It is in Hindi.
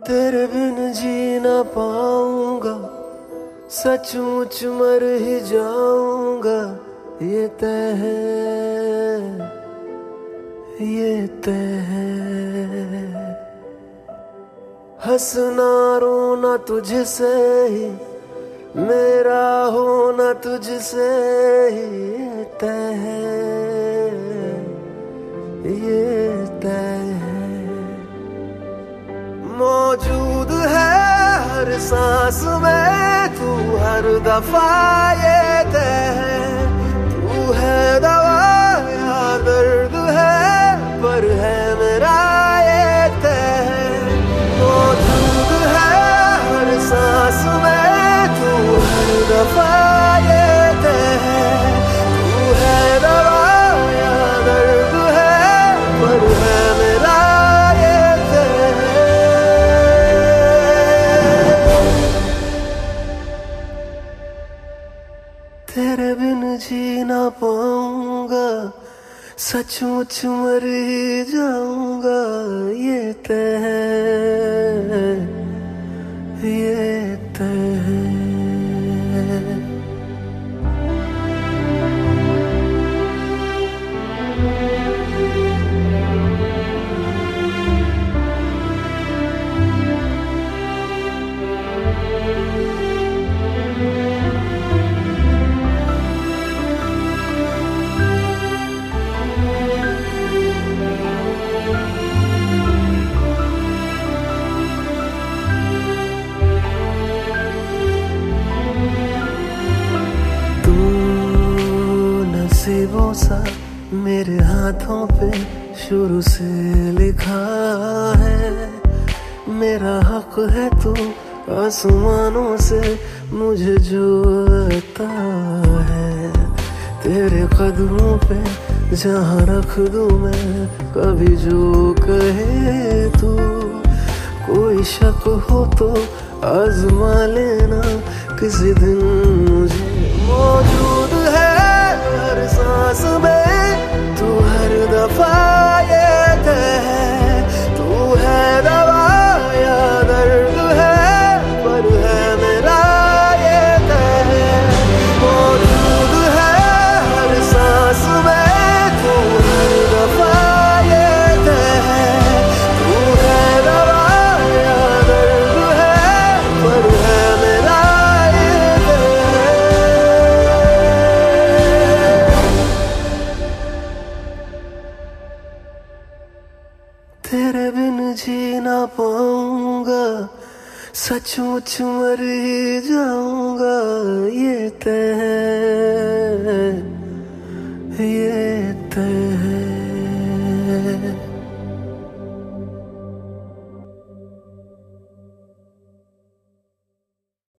तेरे बिन जी ना पाऊंगा, सचमुच मर ही जाऊंगा। ये तय है, ये तय है। हंसना रोना तुझसे ही, मेरा होना तुझसे ही। ये तय है, ये तय है। मौजूद है हर सांस में तू, हर दफा ये तय है। तू है दवा या दर्द है, पर है मेरा ये तय है। मौजूद है हर सांस में तू, हर दफा ये तय है। तू है दवा या दर्द है, पर है मेरा ये तय है। तेरे बिन जी ना पाऊंगा, सचमुच मर ही जाऊंगा। ये तय है, ये तय है। नसीबों सा मेरे हाथों पे शुरू से लिखा है। मेरा हक है तू आसमानों से मुझे जो आता है। तेरे कदमों पे जहाँ रख दूँ मैं कभी जो कहे तू। कोई शक हो तो आजमा लेना किसी दिन मुझे। मौजूद है हर सांस में तू, हर दफा ये तय है। तू है दवा या दर्द है, पर है मेरा ये तय है। मौजूद है हर सांस में तू, हर दफा ये तय है। तू है दवा या दर्द है, पर है मेरा ये तय है। तेरे बिन जी ना पाऊंगा, सचमुच मर ही जाऊंगा। ये तय है, ये तय